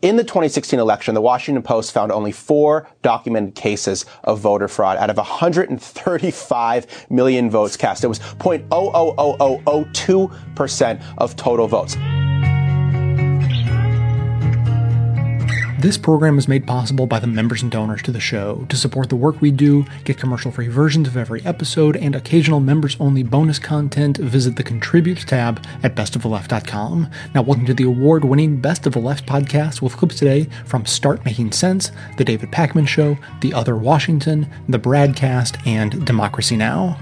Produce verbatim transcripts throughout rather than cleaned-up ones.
In the twenty sixteen election, the Washington Post found only four documented cases of voter fraud out of one hundred thirty-five million votes cast. It was zero point zero zero zero zero zero two percent of total votes. This program is made possible by the members and donors to the show. To support the work we do, get commercial-free versions of every episode, and occasional members-only bonus content, visit the Contribute tab at best of the left dot com. Now, welcome to the award-winning Best of the Left podcast with clips today from Start Making Sense, The David Pakman Show, The Other Washington, The Bradcast, and Democracy Now!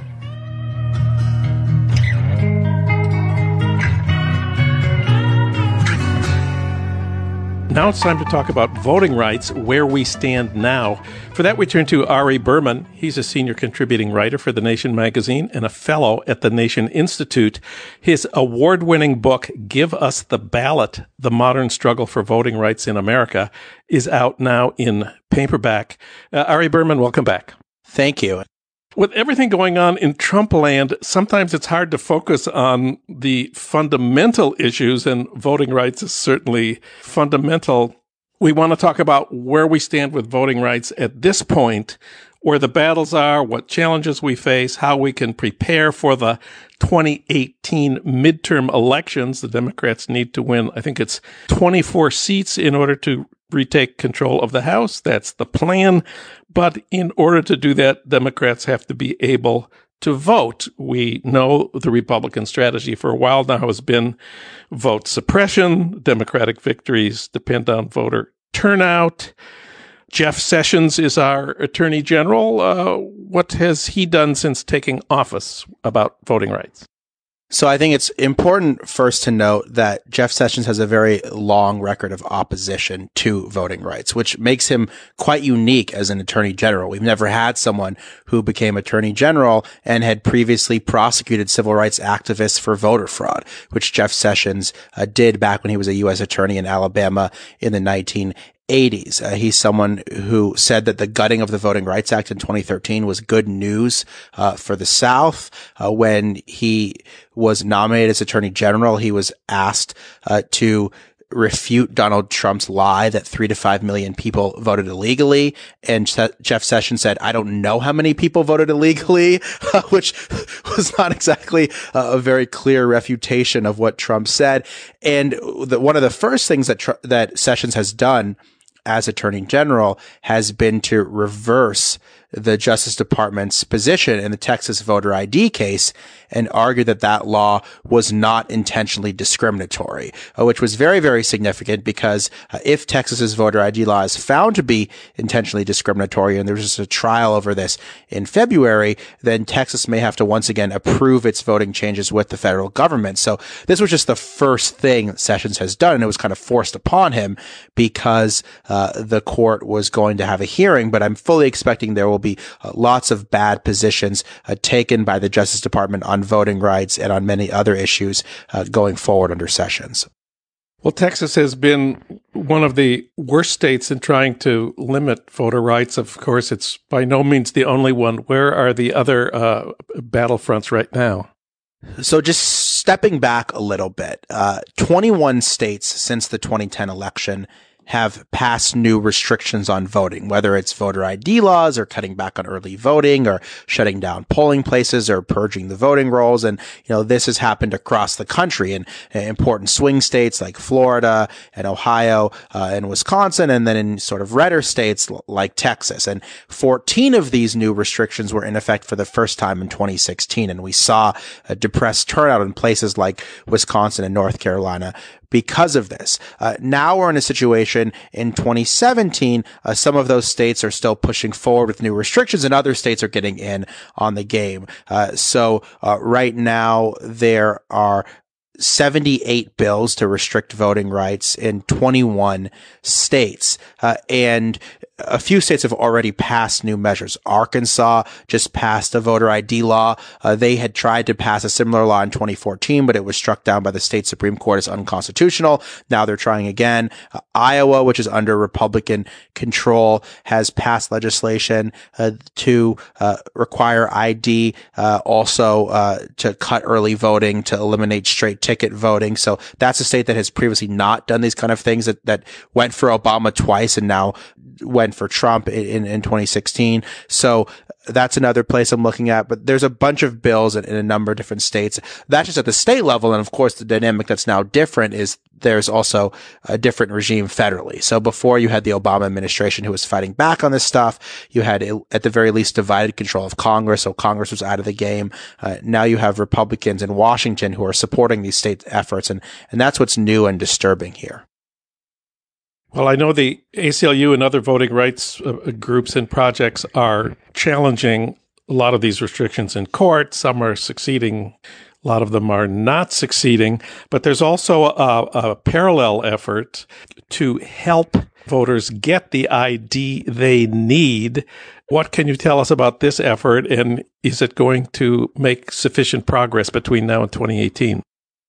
Now it's time to talk about voting rights, where we stand now. For that, we turn to Ari Berman. He's a senior contributing writer for The Nation magazine and a fellow at the Nation Institute. His award-winning book, Give Us the Ballot, The Modern Struggle for Voting Rights in America, is out now in paperback. Uh, Ari Berman, welcome back. Thank you. With everything going on in Trump land, sometimes it's hard to focus on the fundamental issues, and voting rights is certainly fundamental. We want to talk about where we stand with voting rights at this point, where the battles are, what challenges we face, how we can prepare for the twenty eighteen midterm elections. The Democrats need to win, I think it's twenty-four seats in order to retake control of the House. That's the plan. But in order to do that, Democrats have to be able to vote. We know the Republican strategy for a while now has been vote suppression. Democratic victories depend on voter turnout. Jeff Sessions is our Attorney General. Uh, what has he done since taking office about voting rights? So I think it's important first to note that Jeff Sessions has a very long record of opposition to voting rights, which makes him quite unique as an attorney general. We've never had someone who became attorney general and had previously prosecuted civil rights activists for voter fraud, which Jeff Sessions uh, did back when he was a U S attorney in Alabama in the nineteen eighties. Uh, he's someone who said that the gutting of the Voting Rights Act in twenty thirteen was good news uh, for the South. Uh, when he was nominated as Attorney General, he was asked uh, to refute Donald Trump's lie that three to five million people voted illegally. And Se- Jeff Sessions said, I don't know how many people voted illegally, uh, which was not exactly uh, a very clear refutation of what Trump said. And the, one of the first things that Tr- that Sessions has done as Attorney General has been to reverse the Justice Department's position in the Texas voter I D case and argue that that law was not intentionally discriminatory, uh, which was very, very significant because uh, if Texas's voter I D law is found to be intentionally discriminatory, and there's just a trial over this in February, then Texas may have to once again approve its voting changes with the federal government. So this was just the first thing Sessions has done, and it was kind of forced upon him because uh, the court was going to have a hearing, but I'm fully expecting there will be uh, lots of bad positions uh, taken by the Justice Department on voting rights and on many other issues uh, going forward under Sessions. Well, Texas has been one of the worst states in trying to limit voter rights. Of course, it's by no means the only one. Where are the other uh, battlefronts right now? So just stepping back a little bit, uh, twenty-one states since the twenty ten election have passed new restrictions on voting, whether it's voter I D laws or cutting back on early voting or shutting down polling places or purging the voting rolls. And, you know, this has happened across the country in important swing states like Florida and Ohio uh, and Wisconsin, and then in sort of redder states like Texas. And fourteen of these new restrictions were in effect for the first time in twenty sixteen. And we saw a depressed turnout in places like Wisconsin and North Carolina because of this. Uh, now we're in a situation in twenty seventeen, uh, some of those states are still pushing forward with new restrictions and other states are getting in on the game. Uh, so uh, right now there are seventy-eight bills to restrict voting rights in twenty-one states. Uh, and a few states have already passed new measures. Arkansas just passed a voter I D law. Uh, they had tried to pass a similar law in twenty fourteen, but it was struck down by the state Supreme Court as unconstitutional. Now they're trying again. Uh, Iowa, which is under Republican control, has passed legislation uh, to uh, require I D, uh, also uh, to cut early voting, to eliminate straight ticket voting. So that's a state that has previously not done these kind of things, that, that went for Obama twice and now went for Trump in, in twenty sixteen. So that's another place I'm looking at. But there's a bunch of bills in, in a number of different states. That's just at the state level. And of course, the dynamic that's now different is there's also a different regime federally. So before you had the Obama administration who was fighting back on this stuff, you had at the very least divided control of Congress. So Congress was out of the game. Uh, now you have Republicans in Washington who are supporting these state efforts. And, and that's what's new and disturbing here. Well, I know the A C L U and other voting rights uh, groups and projects are challenging a lot of these restrictions in court. Some are succeeding. A lot of them are not succeeding. But there's also a, a parallel effort to help voters get the I D they need. What can you tell us about this effort, and is it going to make sufficient progress between now and twenty eighteen?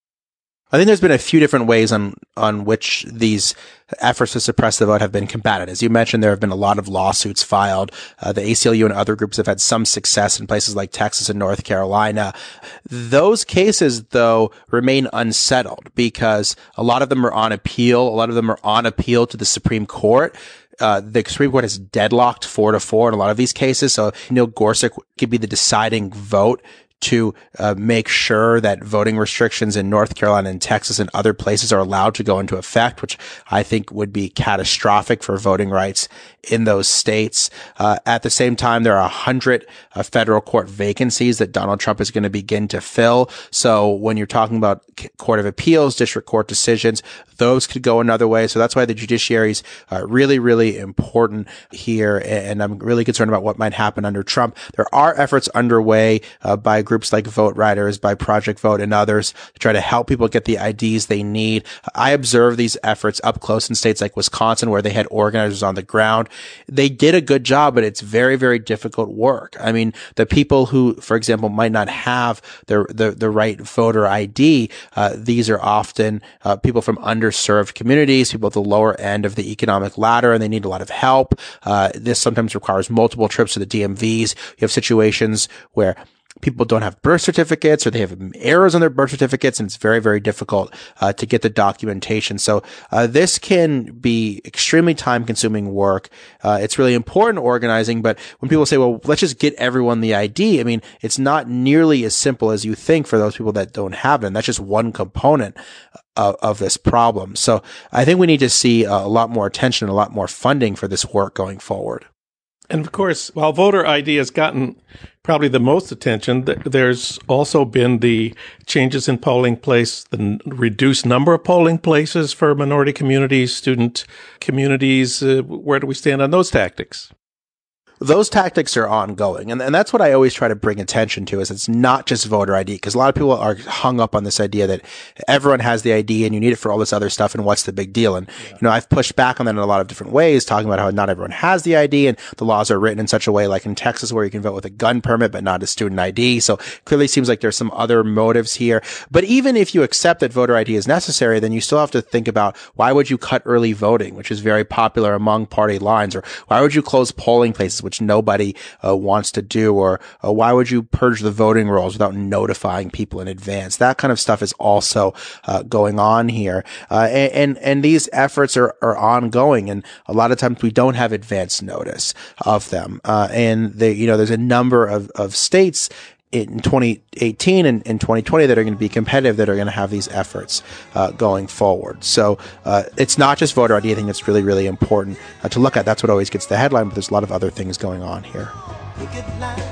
I think there's been a few different ways on, on which these efforts to suppress the vote have been combated. As you mentioned, there have been a lot of lawsuits filed. Uh, the A C L U and other groups have had some success in places like Texas and North Carolina. Those cases, though, remain unsettled because a lot of them are on appeal. A lot of them are on appeal to the Supreme Court. Uh, the Supreme Court has deadlocked four to four in a lot of these cases. So Neil Gorsuch could be the deciding vote to uh, make sure that voting restrictions in North Carolina and Texas and other places are allowed to go into effect, which I think would be catastrophic for voting rights in those states. Uh, at the same time, there are a hundred uh, federal court vacancies that Donald Trump is going to begin to fill. So when you're talking about Court of Appeals, district court decisions, those could go another way. So that's why the judiciary is uh, really, really important here. And I'm really concerned about what might happen under Trump. There are efforts underway uh, by groups like Vote Riders, by Project Vote, and others to try to help people get the I Ds they need. I observe these efforts up close in states like Wisconsin, where they had organizers on the ground. They did a good job, but it's very, very difficult work. I mean, the people who, for example, might not have the the, the right voter I D, uh, these are often uh, people from underserved communities, people at the lower end of the economic ladder, and they need a lot of help. Uh, this sometimes requires multiple trips to the D M Vs. You have situations where people don't have birth certificates or they have errors on their birth certificates, and it's very, very difficult uh, to get the documentation. So uh, this can be extremely time-consuming work. Uh, it's really important organizing, but when people say, well, let's just get everyone the I D, I mean, it's not nearly as simple as you think for those people that don't have it, and that's just one component of, of this problem. So I think we need to see a lot more attention, a lot more funding for this work going forward. And of course, while voter I D has gotten probably the most attention, there's also been the changes in polling place, the reduced number of polling places for minority communities, student communities. Uh, where do we stand on those tactics? Those tactics are ongoing. And, and that's what I always try to bring attention to, is it's not just voter I D, because a lot of people are hung up on this idea that everyone has the I D and you need it for all this other stuff, and what's the big deal? And, yeah. you know, I've pushed back on that in a lot of different ways, talking about how not everyone has the I D, and the laws are written in such a way, like in Texas, where you can vote with a gun permit, but not a student I D. So clearly seems like there's some other motives here. But even if you accept that voter I D is necessary, then you still have to think about, why would you cut early voting, which is very popular among party lines, or why would you close polling places, which nobody uh, wants to do, or uh, why would you purge the voting rolls without notifying people in advance? That kind of stuff is also uh, going on here, uh, and, and and these efforts are are ongoing, and a lot of times we don't have advance notice of them, uh, and they, you know, there's a number of of states in twenty eighteen and in twenty twenty that are going to be competitive, that are going to have these efforts uh, going forward. So uh, it's not just voter I D. I think it's really, really important uh, to look at. That's what always gets the headline, but there's a lot of other things going on here. Picket lines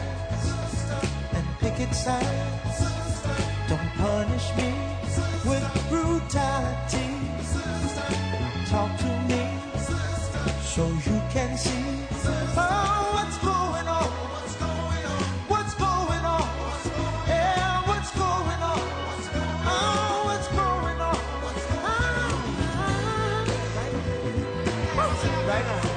and picket signs. Don't punish me with brutality. Talk to me so you can see oh, what's going on. What's going on? Yeah, what's going on? Oh, what's going on? Oh, right now.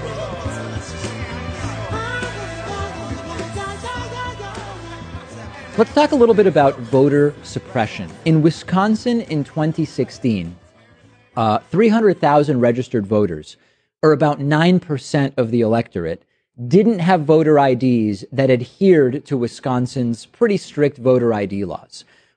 Let's talk a little bit about voter suppression. In Wisconsin in twenty sixteen, uh, three hundred thousand registered voters, or about nine percent of the electorate, didn't have voter I Ds that adhered to Wisconsin's pretty strict voter I D laws.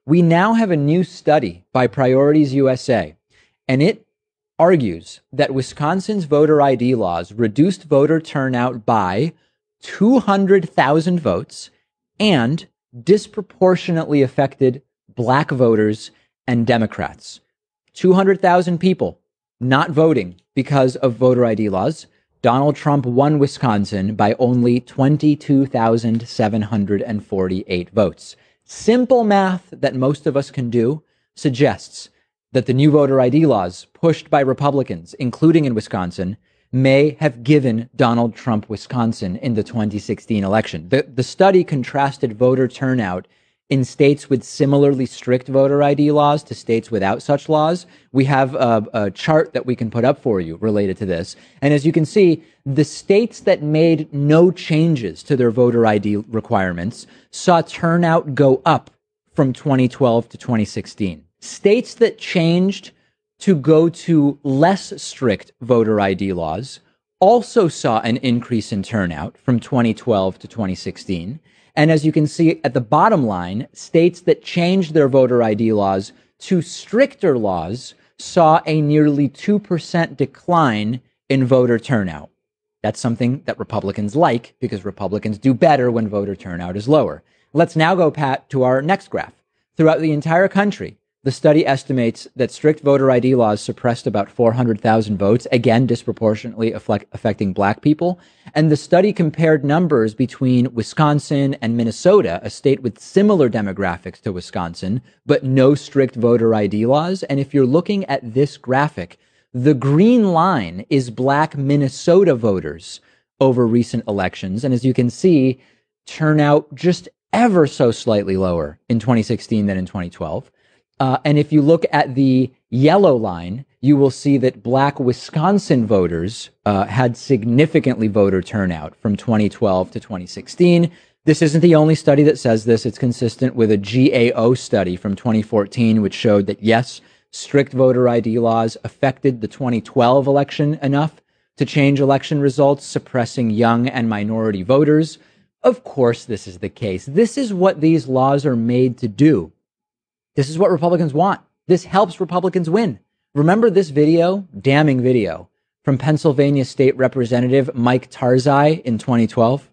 We now have a new study by Priorities U S A, and it argues that Wisconsin's voter I D laws reduced voter turnout by two hundred thousand votes and disproportionately affected Black voters and Democrats. two hundred thousand people not voting because of voter I D laws. Donald Trump won Wisconsin by only twenty-two thousand seven hundred forty-eight votes. Simple math that most of us can do suggests that the new voter I D laws pushed by Republicans, including in Wisconsin, may have given Donald Trump Wisconsin in the twenty sixteen election. The, the study contrasted voter turnout in states with similarly strict voter I D laws to states without such laws. We have a, a chart that we can put up for you related to this. And as you can see, the states that made no changes to their voter I D requirements saw turnout go up from twenty twelve to twenty sixteen. States that changed to go to less strict voter I D laws also saw an increase in turnout from twenty twelve to twenty sixteen. And as you can see at the bottom line, states that changed their voter I D laws to stricter laws saw a nearly two percent decline in voter turnout. That's something that Republicans like because Republicans do better when voter turnout is lower. Let's now go, Pat, to our next graph. Throughout the entire country, the study estimates that strict voter I D laws suppressed about four hundred thousand votes, again, disproportionately affect, affecting Black people. And the study compared numbers between Wisconsin and Minnesota, a state with similar demographics to Wisconsin, but no strict voter I D laws. And if you're looking at this graphic, the green line is Black Minnesota voters over recent elections. And as you can see, turnout just ever so slightly lower in twenty sixteen than in twenty twelve. Uh, and if you look at the yellow line, you will see that Black Wisconsin voters uh, had significantly voter turnout from twenty twelve to twenty sixteen. This isn't the only study that says this. It's consistent with a G A O study from twenty fourteen, which showed that, yes, strict voter I D laws affected the twenty twelve election enough to change election results, suppressing young and minority voters. Of course, this is the case. This is what these laws are made to do. This is what Republicans want. This helps Republicans win. Remember this video, damning video, from Pennsylvania State Representative Mike Tarzai in twenty twelve?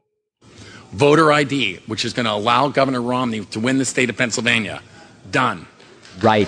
Voter I D, which is going to allow Governor Romney to win the state of Pennsylvania. Done. Right.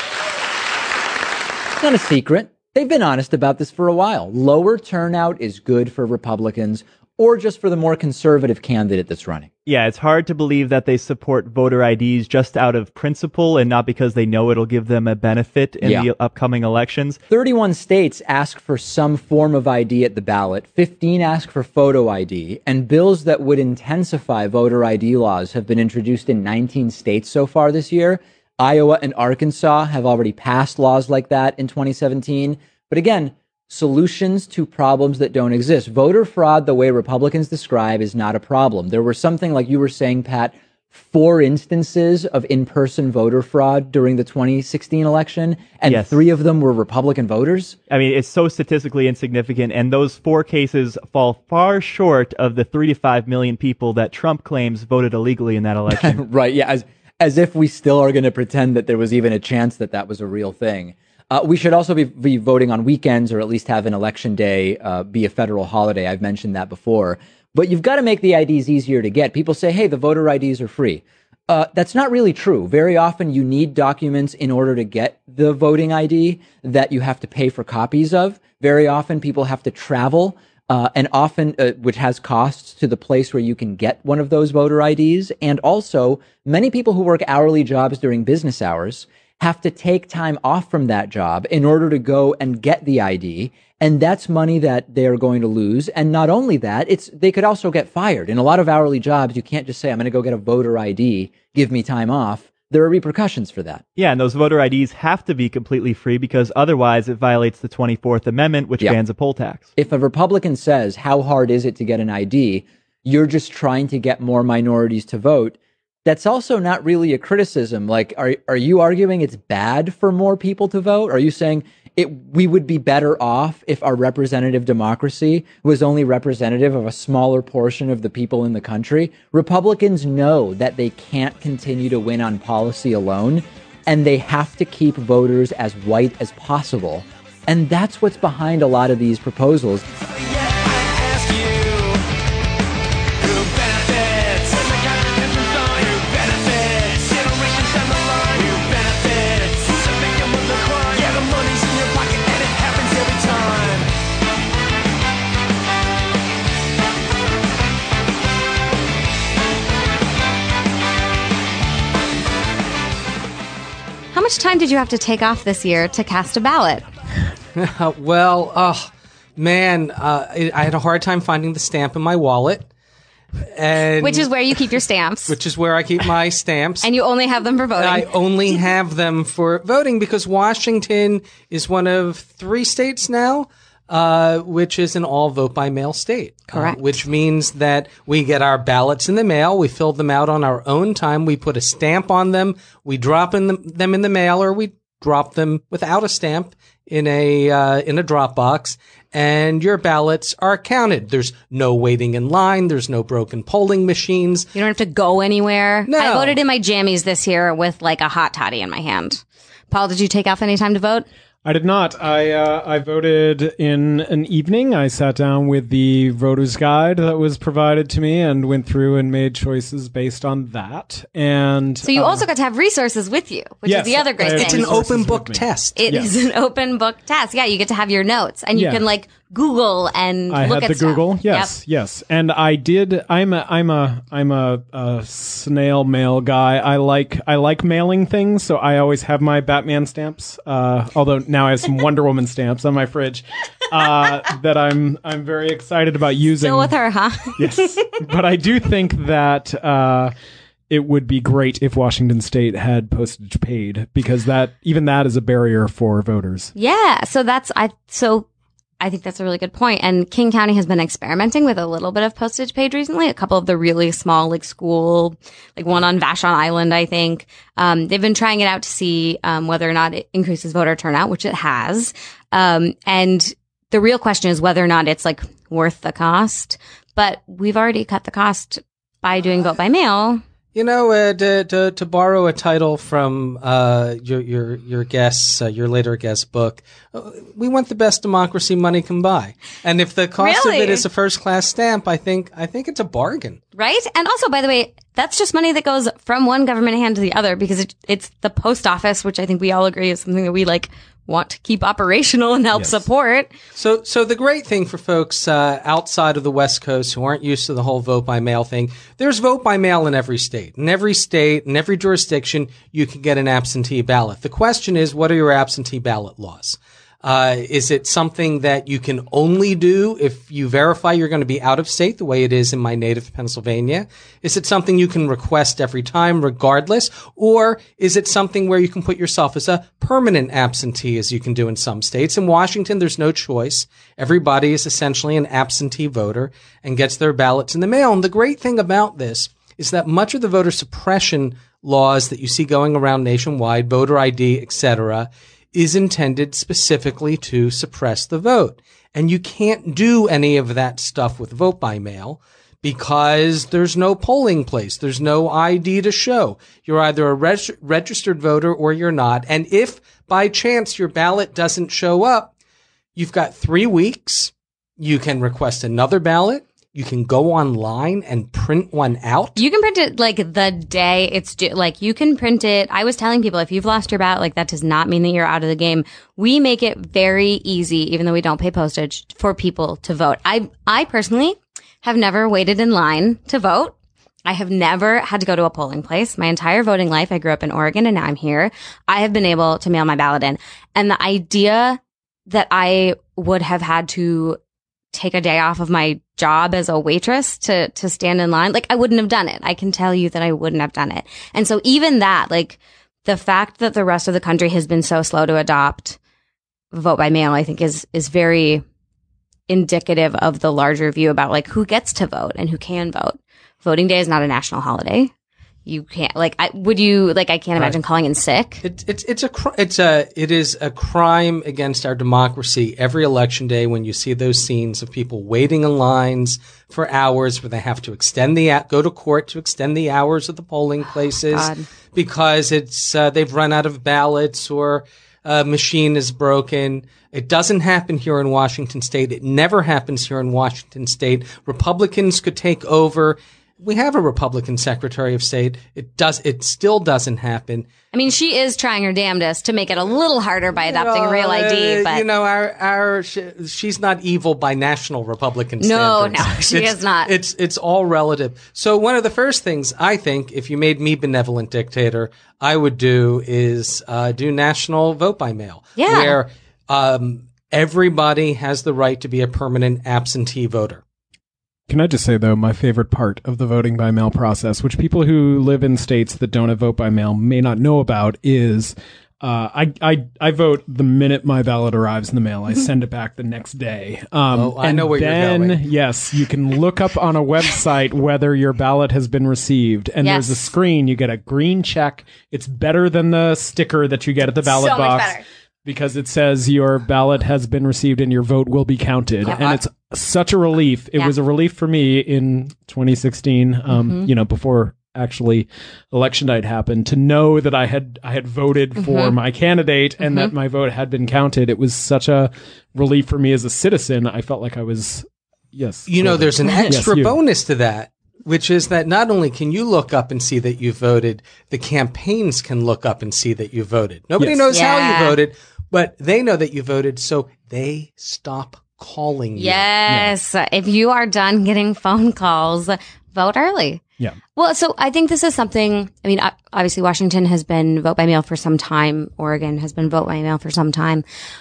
It's not a secret. They've been honest about this for a while. Lower turnout is good for Republicans or just for the more conservative candidate that's running. Yeah, it's hard to believe that they support voter I Ds just out of principle and not because they know it'll give them a benefit in yeah. the upcoming elections. thirty-one states ask for some form of I D at the ballot. fifteen ask for photo I D. And bills that would intensify voter I D laws have been introduced in nineteen states so far this year. Iowa and Arkansas have already passed laws like that in twenty seventeen. But again, solutions to problems that don't exist. Voter fraud, the way Republicans describe, is not a problem. There were something, like you were saying, Pat, four instances of in-person voter fraud during the twenty sixteen election, and yes. three of them were Republican voters. I mean, it's so statistically insignificant, and those four cases fall far short of the three to five million people that Trump claims voted illegally in that election. Right, yeah, as, as if we still are going to pretend that there was even a chance that that was a real thing. Uh, we should also be, be voting on weekends, or at least have an election day uh, be a federal holiday. I've mentioned that before. But you've got to make the I Ds easier to get. People say, hey, the voter I Ds are free. Uh, that's not really true. Very often you need documents in order to get the voting I D that you have to pay for copies of. Very often people have to travel, uh, and often, uh, which has costs, to the place where you can get one of those voter I Ds. And also, many people who work hourly jobs during business hours have to take time off from that job in order to go and get the I D. And that's money that they're going to lose. And not only that, it's they could also get fired. In a lot of hourly jobs, you can't just say, I'm going to go get a voter I D, give me time off. There are repercussions for that. Yeah, and those voter I Ds have to be completely free because otherwise it violates the twenty-fourth Amendment, which yep. bans a poll tax. If a Republican says, how hard is it to get an I D? You're just trying to get more minorities to vote. That's also not really a criticism. Like, are are you arguing it's bad for more people to vote? Are you saying it we would be better off if our representative democracy was only representative of a smaller portion of the people in the country. Republicans know that they can't continue to win on policy alone, and they have to keep voters as white as possible. And that's what's behind a lot of these proposals. How much time did you have to take off this year to cast a ballot? Uh, well, oh, man, uh, I, I had a hard time finding the stamp in my wallet. And Which is where you keep your stamps. Which is where I keep my stamps. And you only have them for voting. I only have them for voting because Washington is one of three states now, uh, which is an all vote by mail state. Correct. Uh, which means that we get our ballots in the mail. We fill them out on our own time. We put a stamp on them. We drop in the, them in the mail, or we drop them without a stamp in a uh, in a drop box, and your ballots are counted. There's no waiting in line. There's no broken polling machines. You don't have to go anywhere. No. I voted in my jammies this year with like a hot toddy in my hand. Paul, did you take off any time to vote? I did not. I uh, I voted in an evening. I sat down with the voter's guide that was provided to me and went through and made choices based on that. And So you uh, also got to have resources with you, which yes, is the other great I have thing. It's an resources open with book me. test. It Yes. is an open book test. Yeah, you get to have your notes, and you Yeah. can like Google and I look had at the stuff. Google. Yes, Yep. yes. And I did. I'm a. I'm a. I'm a, a snail mail guy. I like. I like mailing things, so I always have my Batman stamps. Uh, although now I have some Wonder Woman stamps on my fridge uh, that I'm. I'm very excited about using. Still with her, huh? Yes, but I do think that. Uh, It would be great if Washington State had postage paid, because that even that is a barrier for voters. Yeah. So that's I. So I think that's a really good point. And King County has been experimenting with a little bit of postage paid recently. A couple of the really small, like school, like one on Vashon Island, I think. Um, they've been trying it out to see um, whether or not it increases voter turnout, which it has. Um, and the real question is whether or not it's like worth the cost. But we've already cut the cost by doing vote by mail. You know, uh, to, to to borrow a title from uh, your your your guest's uh, your later guest's book, uh, we want the best democracy money can buy. And if the cost Really? of it is a first class stamp, I think I think it's a bargain. Right? And also, by the way, that's just money that goes from one government hand to the other, because it, it's the post office, which I think we all agree is something that we like want to keep operational and help support. So, so the great thing for folks uh, outside of the West Coast who aren't used to the whole vote by mail thing, there's vote by mail in every state. In every state, in every jurisdiction, you can get an absentee ballot. The question is, what are your absentee ballot laws? Uh, is it something that you can only do if you verify you're going to be out of state, the way it is in my native Pennsylvania? Is it something you can request every time regardless? Or is it something where you can put yourself as a permanent absentee, as you can do in some states? In Washington, there's no choice. Everybody is essentially an absentee voter and gets their ballots in the mail. And the great thing about this is that much of the voter suppression laws that you see going around nationwide, voter I D, et cetera, is intended specifically to suppress the vote. And you can't do any of that stuff with vote by mail because there's no polling place. There's no I D to show. You're either a reg- registered voter or you're not. And if by chance your ballot doesn't show up, you've got three weeks. You can request another ballot. You can go online and print one out. You can print it like the day it's due. Like you can print it. I was telling people, if you've lost your ballot, like that does not mean that you're out of the game. We make it very easy, even though we don't pay postage, for people to vote. I, I personally have never waited in line to vote. I have never had to go to a polling place. My entire voting life, I grew up in Oregon and now I'm here. I have been able to mail my ballot in. And the idea that I would have had to take a day off of my job as a waitress to, to stand in line, like I wouldn't have done it. I can tell you that I wouldn't have done it. And so even that, like the fact that the rest of the country has been so slow to adopt vote by mail, I think is, is very indicative of the larger view about like who gets to vote and who can vote. Voting day is not a national holiday. you can't, like, I, would you, like, I can't imagine calling in sick. It's it's it's a cr- it's a it is a crime against our democracy every election day when you see those scenes of people waiting in lines for hours where they have to extend the go to court to extend the hours of the polling places God. because it's uh, they've run out of ballots or a machine is broken. It doesn't happen here in Washington State. It never happens here in Washington State. Republicans could take over. We have a Republican Secretary of State. It does. It still doesn't happen. I mean, she is trying her damnedest to make it a little harder by adopting You know, Real I D, uh, but you know, our our she, she's not evil by national Republican No, standards. no, she It's- is not. It's it's all relative. So one of the first things I think, if you made me benevolent dictator, I would do is uh, do national vote by mail, Yeah. where um, everybody has the right to be a permanent absentee voter. Can I just say, though, my favorite part of the voting by mail process, which people who live in states that don't have vote by mail may not know about, is uh, I, I I vote the minute my ballot arrives in the mail. I send it back the next day. Um, Oh, I and know where you're then, going. yes, you can look up on a website whether your ballot has been received. And Yes. there's a screen. You get a green check. It's better than the sticker that you get at the ballot So much box. better. Because it says your ballot has been received and your vote will be counted. And it's such a relief. It Yeah. was a relief for me in twenty sixteen, um, Mm-hmm. you know, before actually election night happened, to know that I had I had voted Mm-hmm. for my candidate and that my vote had been counted. It was such a relief for me as a citizen. I felt like I was, yes. You know, voted. there's an Yes, extra you. bonus to that, which is that not only can you look up and see that you voted, the campaigns can look up and see that you voted. Nobody Yes. knows how Yeah. you voted, but they know that you voted, so they stop calling you. yes, if you are done getting phone calls, vote early. Yeah. Well, so I think this is something, I mean, o- obviously Washington has been vote by mail for some time. Oregon has been vote by mail for some time.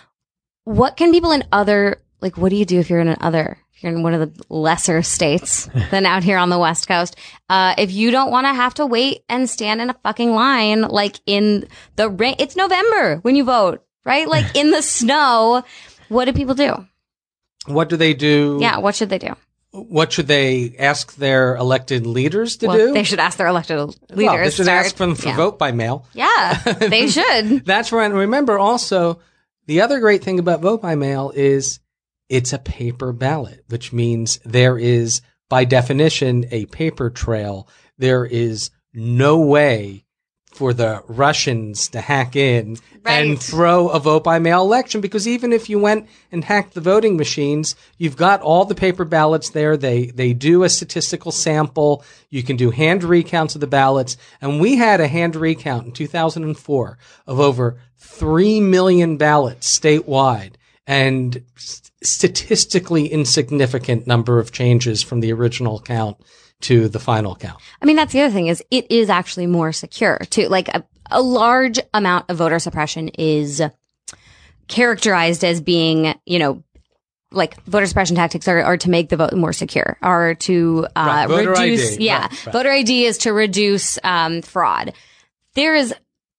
What can people in other, like, what do you do if you're in another, if you're in one of the lesser states than out here on the West Coast? Uh, if you don't want to have to wait and stand in a fucking line, like in the rain, it's November when you vote, right? Like in the snow, what do people do? What do they do? Yeah, what should they do? What should they ask their elected leaders to Well, do? they should ask their elected leaders. Well, they should Start- ask them for yeah. vote by mail. Yeah, they should. That's right. And remember also, the other great thing about vote by mail is it's a paper ballot, which means there is, by definition, a paper trail. There is no way for the Russians to hack in Right. and throw a vote by mail election, because even if you went and hacked the voting machines, you've got all the paper ballots there. They they do a statistical sample. You can do hand recounts of the ballots. And we had a hand recount in two thousand four of over three million ballots statewide, and st- statistically insignificant number of changes from the original count to the final count. I mean, that's the other thing is it is actually more secure too. Like a, a large amount of voter suppression is characterized as being, you know, like voter suppression tactics are, are to make the vote more secure, are to uh, Right, voter reduce. I D. Yeah, Right, right. voter I D is to reduce um, fraud. There is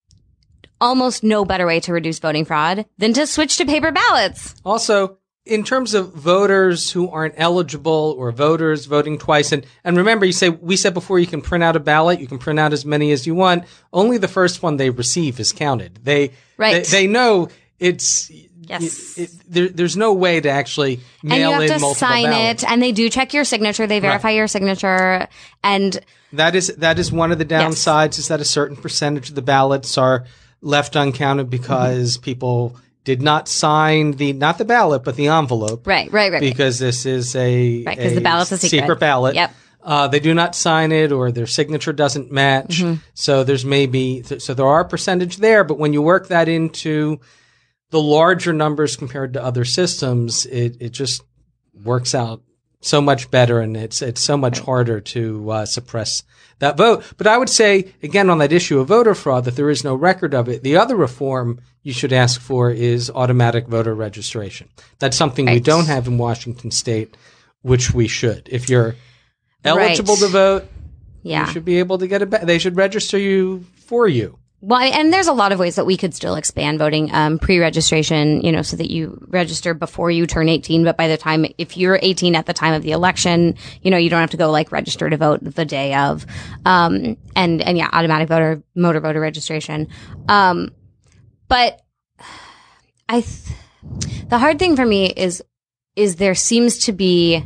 almost no better way to reduce voting fraud than to switch to paper ballots. Also, in terms of voters who aren't eligible or voters voting twice, and, and remember, you say, we said before, you can print out a ballot, you can print out as many as you want. Only the first one they receive is counted. They, Right. they, they know it's, Yes. it, it, there, there's no way to actually And you mail have in to multiple sign ballots. it, and they do check your signature. They verify your signature, and That is, that is one of the downsides, is that a certain percentage of the ballots are left uncounted because Mm-hmm. people did not sign the, not the ballot, but the envelope. right, right, right. Because this is a, Right, 'cause a the ballot's a secret. ballot. Yep. Uh, they do not sign it, or their signature doesn't match. Mm-hmm. So there's maybe, th- so there are a percentage there, but when you work that into the larger numbers compared to other systems, it, it just works out so much better, and it's, it's so much harder to uh, suppress that vote. But I would say, again, on that issue of voter fraud, that there is no record of it. The other reform you should ask for is automatic voter registration. That's something we Right. don't have in Washington State, which we should. If you're eligible Right. to vote, Yeah. you should be able to get a ba- they should register you for you. Well, and there's a lot of ways that we could still expand voting, um, pre-registration, you know, so that you register before you turn eighteen. But by the time, if you're eighteen at the time of the election, you know, you don't have to go like register to vote the day of. Um, and, and yeah, automatic voter, motor voter registration. Um, but I, th- the hard thing for me is, is there seems to be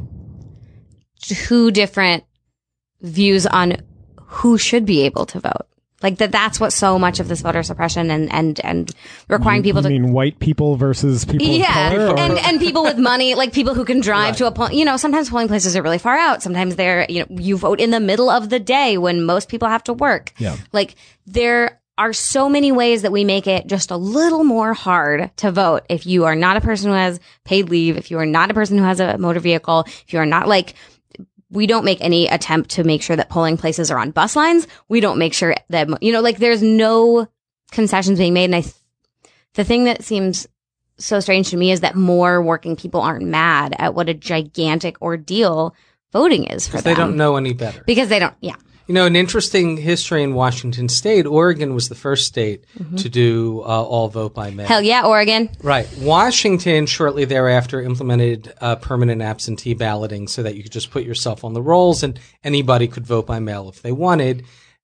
two different views on who should be able to vote. Like that, that's what so much of this voter suppression and, and, and requiring you, people you to. mean white people versus people yeah, of color? and, and people with money, like people who can drive right. to a poll. You know, sometimes polling places are really far out. Sometimes they're, you know, you vote in the middle of the day when most people have to work. Yeah. Like there are so many ways that we make it just a little more hard to vote. If you are not a person who has paid leave, if you are not a person who has a motor vehicle, if you are not like, we don't make any attempt to make sure that polling places are on bus lines. We don't make sure that, you know, like there's no concessions being made. And I, th- the thing that seems so strange to me is that more working people aren't mad at what a gigantic ordeal voting is for them. They don't know any better. Because they don't, yeah. You know, an interesting history in Washington State, Oregon was the first state mm-hmm. to do uh, all vote by mail. Hell yeah, Oregon. Right. Washington shortly thereafter implemented uh, permanent absentee balloting so that you could just put yourself on the rolls and anybody could vote by mail if they wanted.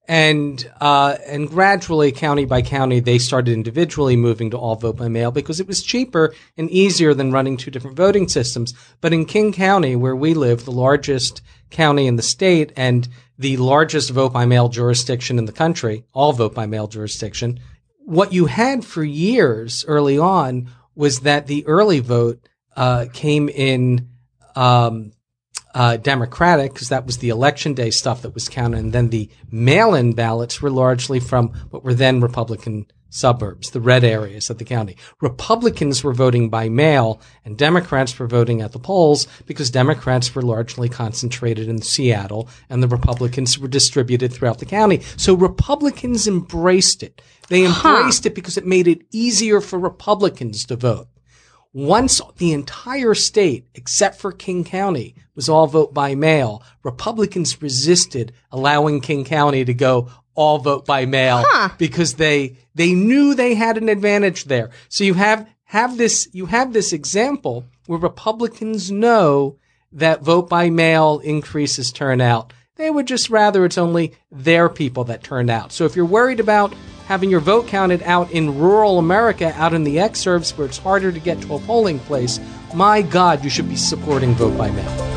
And uh, and gradually, county by county, they started individually moving to all vote by mail because it was cheaper and easier than running two different voting systems. But in King County, where we live, the largest county in the state and the largest vote by mail jurisdiction in the country, all vote by mail jurisdiction, what you had for years early on was that the early vote uh, came in um, uh, Democratic because that was the election day stuff that was counted, and then the mail-in ballots were largely from what were then Republican suburbs, the red areas of the county. Republicans were voting by mail and Democrats were voting at the polls because Democrats were largely concentrated in Seattle and the Republicans were distributed throughout the county. So Republicans embraced it. They embraced huh. it because it made it easier for Republicans to vote. Once the entire state, except for King County, was all vote by mail, Republicans resisted allowing King County to go all vote by mail huh. because they they knew they had an advantage there. So you have have this you have this example where Republicans know that vote by mail increases turnout. They would just rather it's only their people that turn out. So if you're worried about having your vote counted out in rural America, out in the exurbs where it's harder to get to a polling place, my God, you should be supporting vote by mail.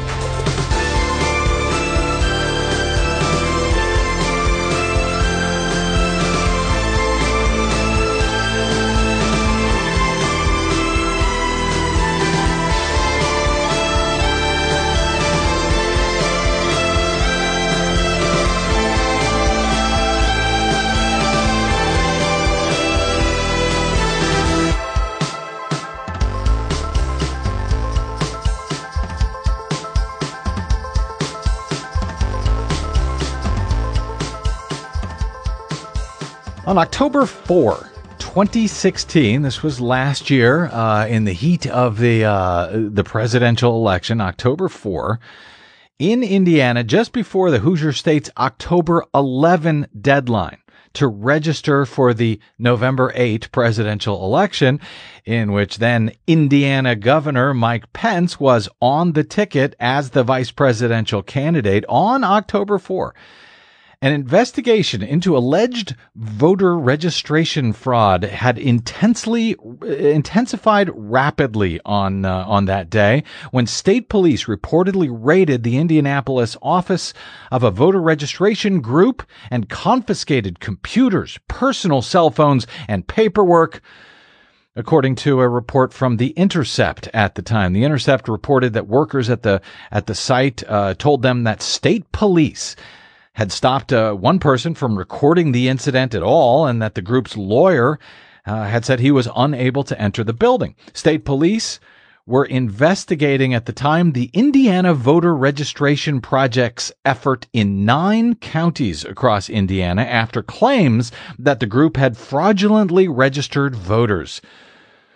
On October fourth, twenty sixteen, this was last year, uh, in the heat of the uh, the presidential election, October fourth, in Indiana, just before the Hoosier State's October eleventh deadline to register for the November eighth presidential election, in which then Indiana Governor Mike Pence was on the ticket as the vice presidential candidate on October fourth. An investigation into alleged voter registration fraud had intensely intensified rapidly on uh, on that day when state police reportedly raided the Indianapolis office of a voter registration group and confiscated computers, personal cell phones, and paperwork. According to a report from The Intercept at the time, The Intercept reported that workers at the at the site uh, told them that state police had stopped uh, one person from recording the incident at all, and that the group's lawyer uh, had said he was unable to enter the building. State police were investigating at the time the Indiana Voter Registration Project's effort in nine counties across Indiana after claims that the group had fraudulently registered voters.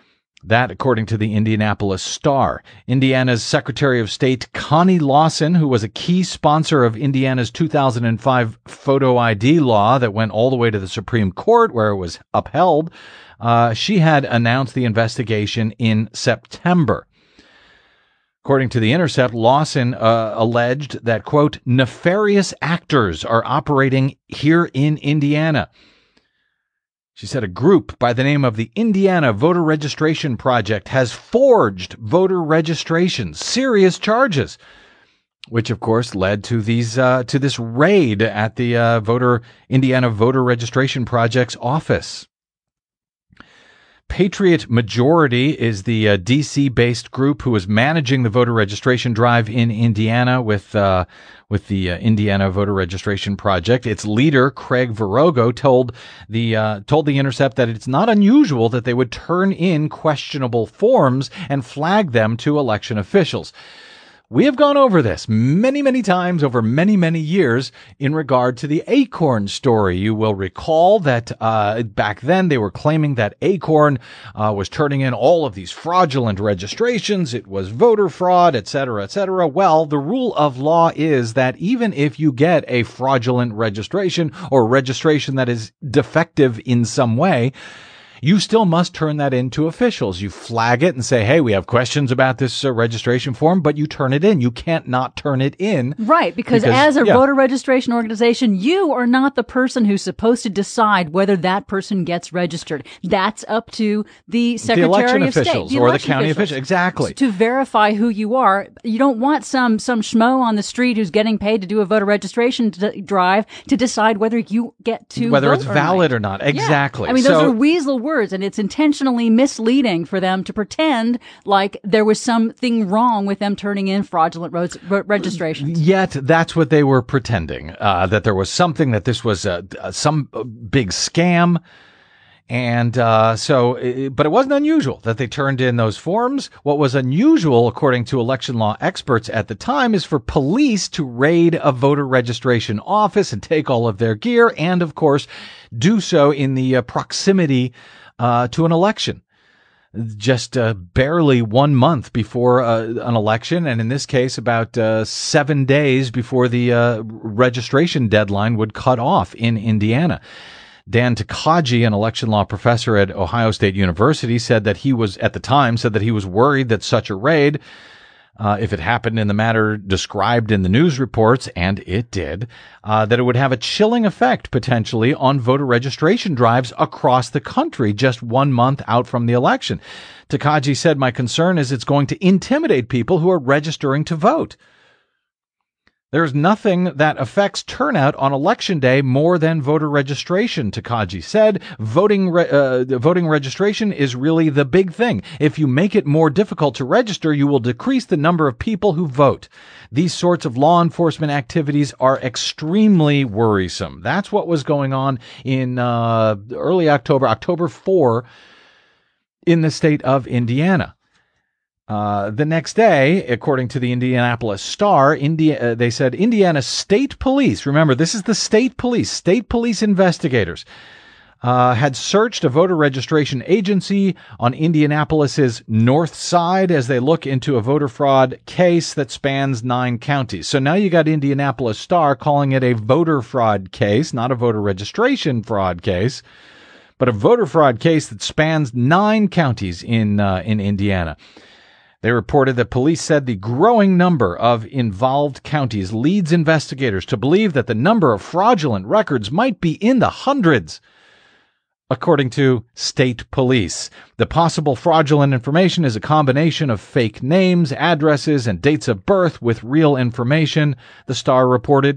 That, according to the Indianapolis Star. Indiana's Secretary of State Connie Lawson, who was a key sponsor of Indiana's two thousand five photo I D law that went all the way to the Supreme Court, where it was upheld, uh, she had announced the investigation in September. According to The Intercept, Lawson uh, alleged that, quote, nefarious actors are operating here in Indiana. She said a group by the name of the Indiana Voter Registration Project has forged voter registrations, serious charges, which of course led to these uh, to this raid at the uh, voter Indiana Voter Registration Project's office. Patriot Majority is the uh, D C-based group who is managing the voter registration drive in Indiana with uh, with the uh, Indiana Voter Registration Project. Its leader, Craig Virogo, told the uh, told the Intercept that it's not unusual that they would turn in questionable forms and flag them to election officials. We have gone over this many, many times over many, many years in regard to the Acorn story. You will recall that uh, back then they were claiming that Acorn uh, was turning in all of these fraudulent registrations. It was voter fraud, et cetera, et cetera. Well, the rule of law is that even if you get a fraudulent registration or registration that is defective in some way, you still must turn that in to officials. You flag it and say, hey, we have questions about this uh, registration form, but you turn it in. You can't not turn it in. Right, because, because as a yeah. voter registration organization, you are not the person who's supposed to decide whether that person gets registered. That's up to the Secretary the election of officials State. The or election the county officials. officials. Exactly. To verify who you are. You don't want some, some schmo on the street who's getting paid to do a voter registration d- drive to decide whether you get to Whether vote it's or valid not. or not. Exactly. Yeah. I mean, so, those are weasel words. And it's intentionally misleading for them to pretend like there was something wrong with them turning in fraudulent ro- ro- registrations. Yet that's what they were pretending, uh, that there was something, that this was a, a, some big scam. And uh, so, it, but it wasn't unusual that they turned in those forms. What was unusual, according to election law experts at the time, is for police to raid a voter registration office and take all of their gear and, of course, do so in the uh, proximity Uh, to an election, just uh, barely one month before uh, an election, and in this case, about uh, seven days before the uh, registration deadline would cut off in Indiana. Dan Takagi, an election law professor at Ohio State University, said that he was, at the time, said that he was worried that such a raid, Uh, if it happened in the manner described in the news reports, and it did, uh, that it would have a chilling effect potentially on voter registration drives across the country just one month out from the election. Takagi said, my concern is it's going to intimidate people who are registering to vote. There's nothing that affects turnout on election day more than voter registration, Takagi said. Voting re- uh, voting registration is really the big thing. If you make it more difficult to register, you will decrease the number of people who vote. These sorts of law enforcement activities are extremely worrisome. That's what was going on in uh, early October, October fourth, in the state of Indiana. Uh, the next day, according to the Indianapolis Star, India, uh, they said Indiana State Police, remember, this is the state police, state police investigators, uh, had searched a voter registration agency on Indianapolis's north side as they look into a voter fraud case that spans nine counties. So now you got Indianapolis Star calling it a voter fraud case, not a voter registration fraud case, but a voter fraud case that spans nine counties in uh, in Indiana. They reported that police said the growing number of involved counties leads investigators to believe that the number of fraudulent records might be in the hundreds. According to state police, the possible fraudulent information is a combination of fake names, addresses, and dates of birth with real information, the Star reported.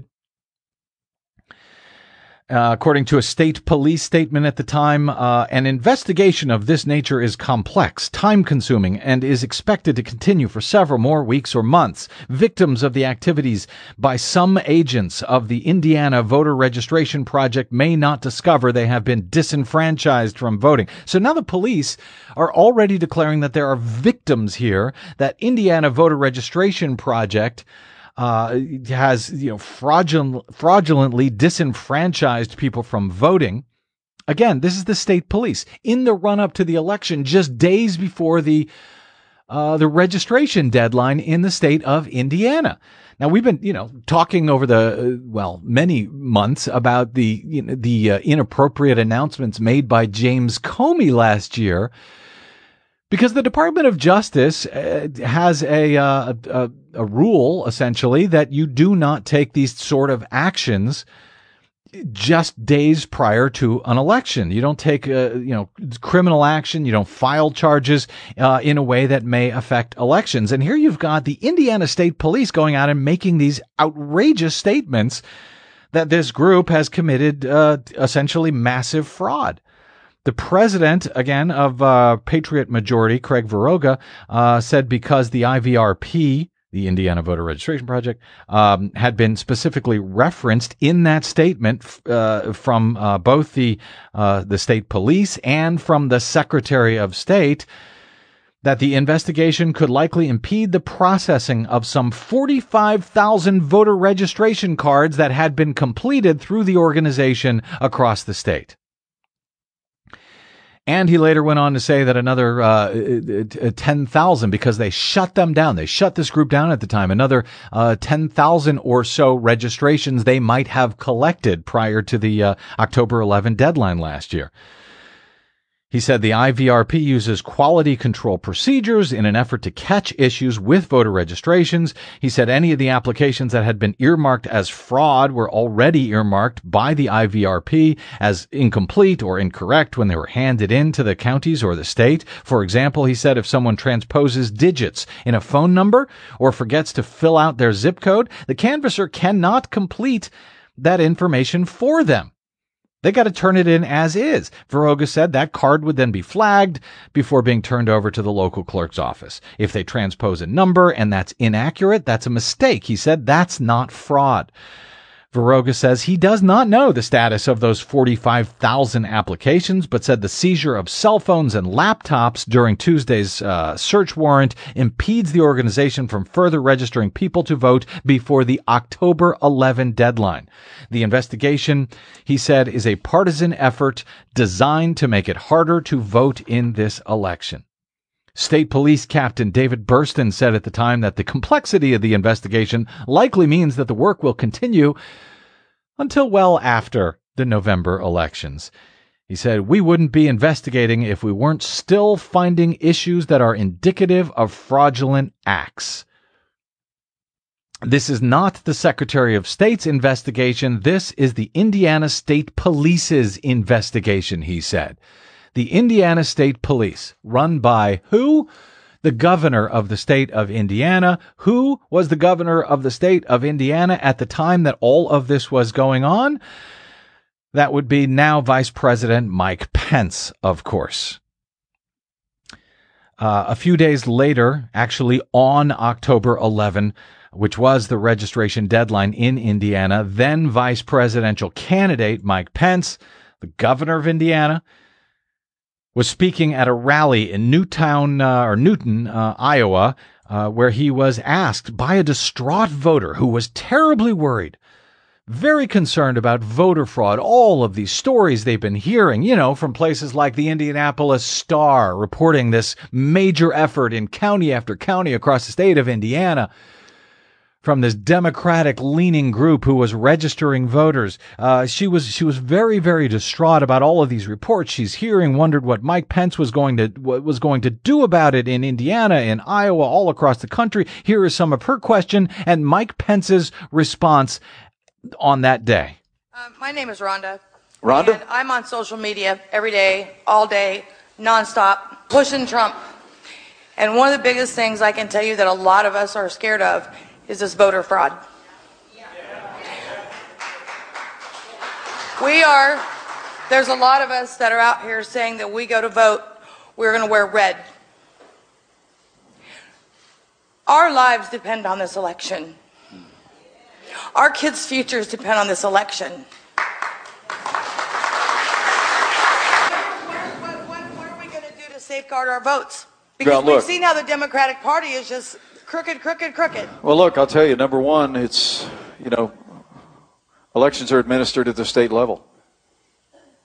Uh, according to a state police statement at the time, uh, an investigation of this nature is complex, time-consuming, and is expected to continue for several more weeks or months. Victims of the activities by some agents of the Indiana Voter Registration Project may not discover they have been disenfranchised from voting. So now the police are already declaring that there are victims here, that Indiana Voter Registration Project Uh, has, you know, fraudulent, fraudulently disenfranchised people from voting. Again, this is the state police in the run up to the election, just days before the uh, the registration deadline in the state of Indiana. Now, we've been, you know, talking over the, uh, well, many months about the, you know, the uh, inappropriate announcements made by James Comey last year, because the Department of Justice uh, has a, uh, a a rule, essentially, that you do not take these sort of actions just days prior to an election. You don't take, uh, you know, criminal action. You don't file charges uh, in a way that may affect elections. And here you've got the Indiana State Police going out and making these outrageous statements that this group has committed uh, essentially massive fraud. The president, again, of uh, Patriot Majority, Craig Verhooga, uh, said because the I V R P, the Indiana Voter Registration Project, um, had been specifically referenced in that statement uh, from uh, both the uh, the state police and from the Secretary of State, that the investigation could likely impede the processing of some forty-five thousand voter registration cards that had been completed through the organization across the state. And he later went on to say that another uh, ten thousand, because they shut them down. They shut this group down at the time. Another uh, ten thousand or so registrations they might have collected prior to the uh, October eleventh deadline last year. He said the I V R P uses quality control procedures in an effort to catch issues with voter registrations. He said any of the applications that had been earmarked as fraud were already earmarked by the I V R P as incomplete or incorrect when they were handed in to the counties or the state. For example, he said if someone transposes digits in a phone number or forgets to fill out their zip code, the canvasser cannot complete that information for them. They got to turn it in as is. Verhooga said that card would then be flagged before being turned over to the local clerk's office. If they transpose a number and that's inaccurate, that's a mistake. He said that's not fraud. Verhooga says he does not know the status of those forty-five thousand applications, but said the seizure of cell phones and laptops during Tuesday's uh, search warrant impedes the organization from further registering people to vote before the October eleventh deadline. The investigation, he said, is a partisan effort designed to make it harder to vote in this election. State Police Captain David Burston said at the time that the complexity of the investigation likely means that the work will continue until well after the November elections. He said, we wouldn't be investigating if we weren't still finding issues that are indicative of fraudulent acts. This is not the Secretary of State's investigation. This is the Indiana State Police's investigation, he said. The Indiana State Police, run by who? The governor of the state of Indiana. Who was the governor of the state of Indiana at the time that all of this was going on? That would be now Vice President Mike Pence, of course. Uh, a few days later, actually on October eleventh, which was the registration deadline in Indiana, then vice presidential candidate Mike Pence, the governor of Indiana, was speaking at a rally in Newtown uh, or Newton, uh, Iowa, uh, where he was asked by a distraught voter who was terribly worried, very concerned about voter fraud, all of these stories they've been hearing, you know, from places like the Indianapolis Star reporting this major effort in county after county across the state of Indiana, from this Democratic-leaning group who was registering voters. Uh, she was she was very, very distraught about all of these reports she's hearing, wondered what Mike Pence was going to what was going to do about it in Indiana, in Iowa, all across the country. Here is some of her question and Mike Pence's response on that day. Uh, my name is Rhonda. Rhonda? And I'm on social media every day, all day, nonstop, pushing Trump. And one of the biggest things I can tell you that a lot of us are scared of is this voter fraud. We are, there's a lot of us that are out here saying that we go to vote, we're going to wear red. Our lives depend on this election. Our kids' futures depend on this election. What, what, what are we going to do to safeguard our votes? Because Well, we've look. seen how the Democratic Party is just crooked, crooked, crooked. Well, look, I'll tell you, number one, it's, you know, elections are administered at the state level.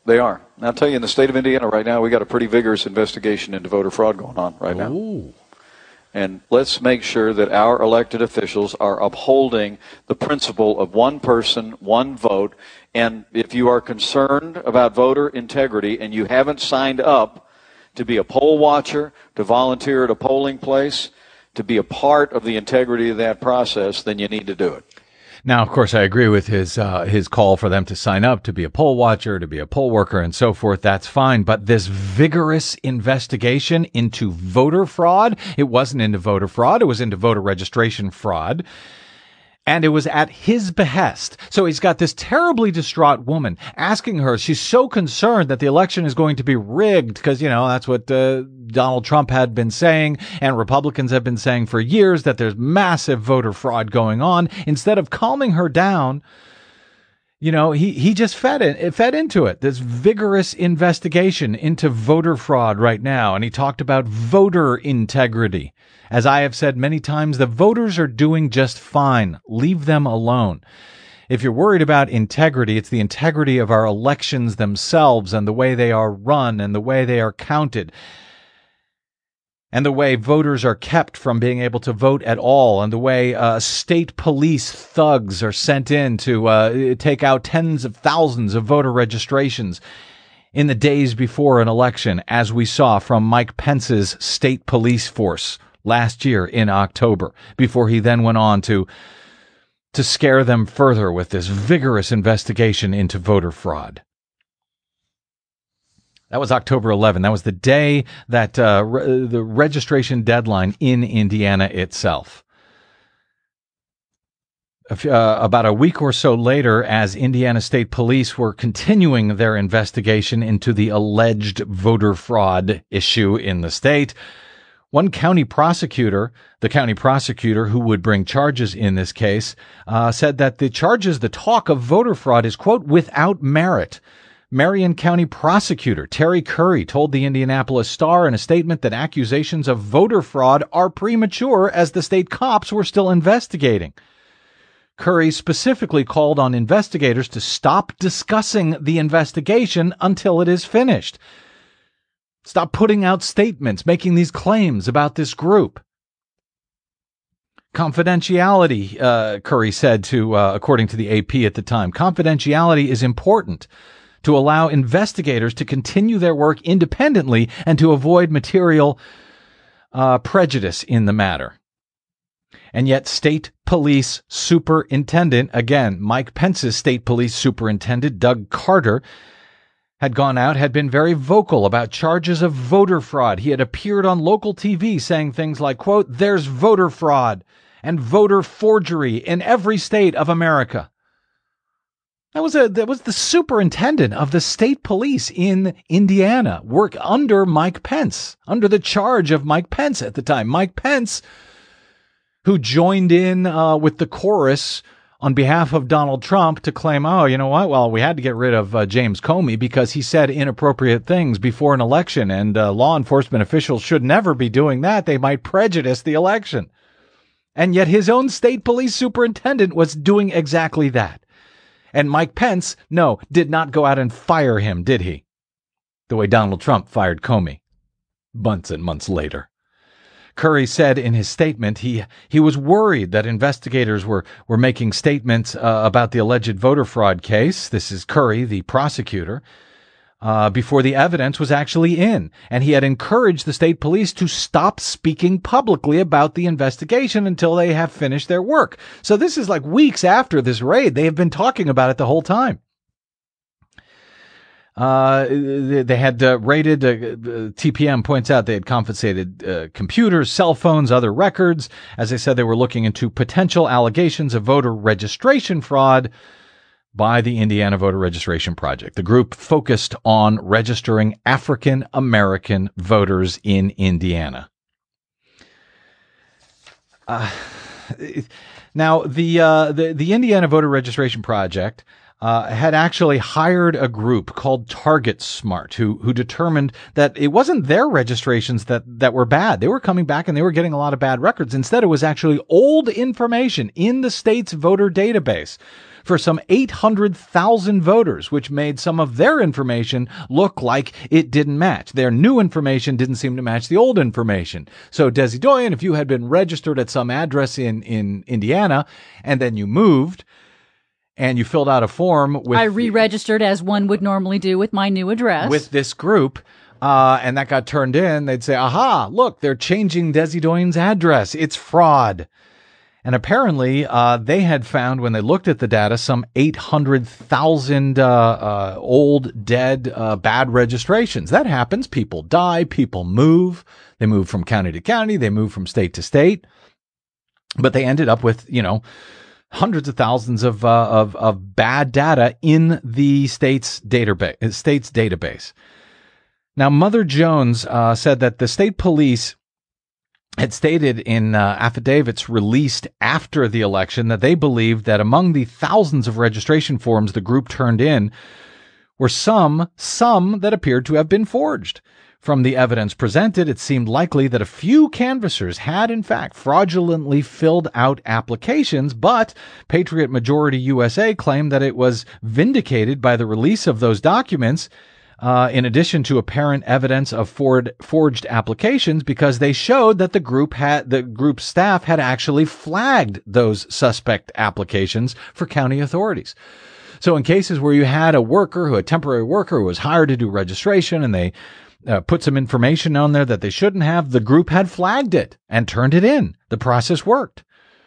They are. And I'll tell you, in the state of Indiana right now, we got a pretty vigorous investigation into voter fraud going on right now. Ooh. And let's make sure that our elected officials are upholding the principle of one person, one vote. And if you are concerned about voter integrity and you haven't signed up to be a poll watcher, to volunteer at a polling place, to be a part of the integrity of that process, then you need to do it. Now, of course, I agree with his uh, his call for them to sign up, to be a poll watcher, to be a poll worker, and so forth. That's fine. But this vigorous investigation into voter fraud, it wasn't into voter fraud. It was into voter registration fraud. And it was at his behest. So he's got this terribly distraught woman asking her, she's so concerned that the election is going to be rigged because, you know, that's what uh, Donald Trump had been saying and Republicans have been saying for years, that there's massive voter fraud going on. Instead of calming her down, you know, he, he just fed it, it fed into it. This vigorous investigation into voter fraud right now. And he talked about voter integrity. As I have said many times, the voters are doing just fine. Leave them alone. If you're worried about integrity, it's the integrity of our elections themselves and the way they are run and the way they are counted and the way voters are kept from being able to vote at all and the way uh, state police thugs are sent in to uh, take out tens of thousands of voter registrations in the days before an election, as we saw from Mike Pence's state police force last year in October, before he then went on to to scare them further with this vigorous investigation into voter fraud. That was October eleventh. That was the day that uh, re- the registration deadline in Indiana itself. Uh, about a week or so later, as Indiana State Police were continuing their investigation into the alleged voter fraud issue in the state, one county prosecutor, the county prosecutor who would bring charges in this case, uh, said that the charges, the talk of voter fraud is, quote, without merit. Marion County prosecutor Terry Curry told the Indianapolis Star in a statement that accusations of voter fraud are premature as the state cops were still investigating. Curry specifically called on investigators to stop discussing the investigation until it is finished. Stop putting out statements, making these claims about this group. Confidentiality, uh, Curry said to, uh, according to the A P at the time, confidentiality is important to allow investigators to continue their work independently and to avoid material uh, prejudice in the matter. And yet State Police Superintendent, again, Mike Pence's State Police Superintendent, Doug Carter, had gone out, had been very vocal about charges of voter fraud. He had appeared on local T V saying things like, quote, there's voter fraud and voter forgery in every state of America. That was a that was the superintendent of the state police in Indiana, work under Mike Pence, under the charge of Mike Pence at the time. Mike Pence, who joined in uh, with the chorus on behalf of Donald Trump to claim, oh, you know what? Well, we had to get rid of uh, James Comey because he said inappropriate things before an election, and uh, law enforcement officials should never be doing that. They might prejudice the election. And yet his own state police superintendent was doing exactly that. And Mike Pence, no, did not go out and fire him, did he? The way Donald Trump fired Comey months and months later. Curry said in his statement he he was worried that investigators were, were making statements uh, about the alleged voter fraud case. This is Curry, the prosecutor, uh, before the evidence was actually in. And he had encouraged the state police to stop speaking publicly about the investigation until they have finished their work. So this is like weeks after this raid. They have been talking about it the whole time. Uh, they had uh, raided, uh, T P M points out they had confiscated uh, computers, cell phones, other records. As I said, they were looking into potential allegations of voter registration fraud by the Indiana Voter Registration Project. The group focused on registering African American voters in Indiana. Uh, now, the, uh, the, the Indiana Voter Registration Project uh, had actually hired a group called Target Smart, who who determined that it wasn't their registrations that, that were bad. They were coming back and they were getting a lot of bad records. Instead, it was actually old information in the state's voter database for some eight hundred thousand voters, which made some of their information look like it didn't match. Their new information didn't seem to match the old information. So, Desi Doyen, if you had been registered at some address in, in Indiana and then you moved and you filled out a form with... I re-registered as one would normally do with my new address. With this group, uh, and that got turned in, they'd say, aha, look, they're changing Desi Doyen's address. It's fraud. And apparently, uh, they had found when they looked at the data, some eight hundred thousand uh, uh, old, dead, uh, bad registrations. That happens. People die. People move. They move from county to county. They move from state to state. But they ended up with, you know, hundreds of thousands of uh, of, of bad data in the state's database. State's database. Now, Mother Jones uh, said that the state police had stated in uh, affidavits released after the election that they believed that among the thousands of registration forms the group turned in were some, some that appeared to have been forged. From the evidence presented, it seemed likely that a few canvassers had, in fact, fraudulently filled out applications, but Patriot Majority U S A claimed that it was vindicated by the release of those documents, Uh, in addition to apparent evidence of Ford forged applications, because they showed that the group had the group staff had actually flagged those suspect applications for county authorities. So in cases where you had a worker who a temporary worker who was hired to do registration and they uh, put some information on there that they shouldn't have, the group had flagged it and turned it in. The process worked.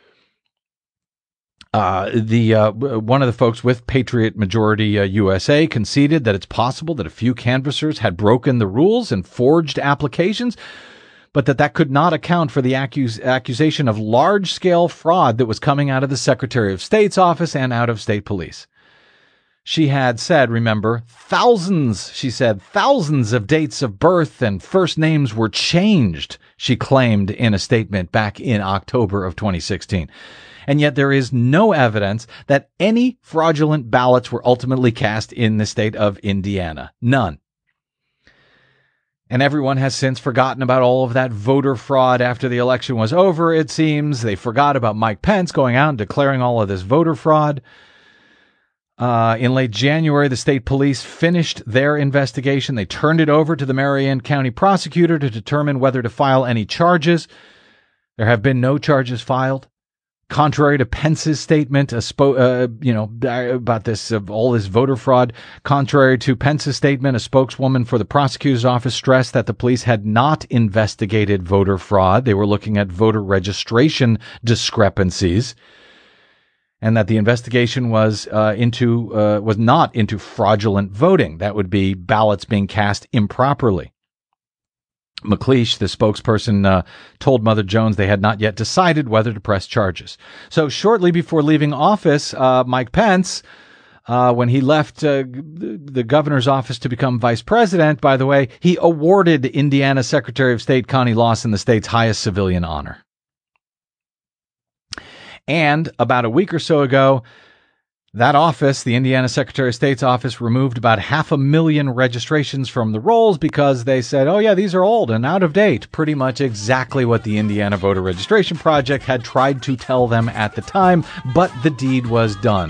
Uh, the uh, one of the folks with Patriot Majority uh, U S A conceded that it's possible that a few canvassers had broken the rules and forged applications, but that that could not account for the accus- accusation of large-scale fraud that was coming out of the Secretary of State's office and out of state police. She had said, remember, thousands, she said, thousands of dates of birth and first names were changed, she claimed in a statement back in October of twenty sixteen. And yet there is no evidence that any fraudulent ballots were ultimately cast in the state of Indiana. None. And everyone has since forgotten about all of that voter fraud after the election was over, it seems. They forgot about Mike Pence going out and declaring all of this voter fraud. Uh, in late January, the state police finished their investigation. They turned it over to the Marion County prosecutor to determine whether to file any charges. There have been no charges filed. Contrary to Pence's statement, a spo- uh, you know, about this, of all this voter fraud, contrary to Pence's statement, a spokeswoman for the prosecutor's office stressed that the police had not investigated voter fraud. They were looking at voter registration discrepancies, and that the investigation was uh, into uh, was not into fraudulent voting. That would be ballots being cast improperly. McLeish, the spokesperson, uh, told Mother Jones they had not yet decided whether to press charges. So shortly before leaving office, uh, Mike Pence, uh, when he left uh, the governor's office to become vice president, by the way, he awarded Indiana Secretary of State Connie Lawson the state's highest civilian honor. And about a week or so ago, that office, the Indiana Secretary of State's office, removed about half a million registrations from the rolls because they said, oh, yeah, these are old and out of date. Pretty much exactly what the Indiana Voter Registration Project had tried to tell them at the time, but the deed was done.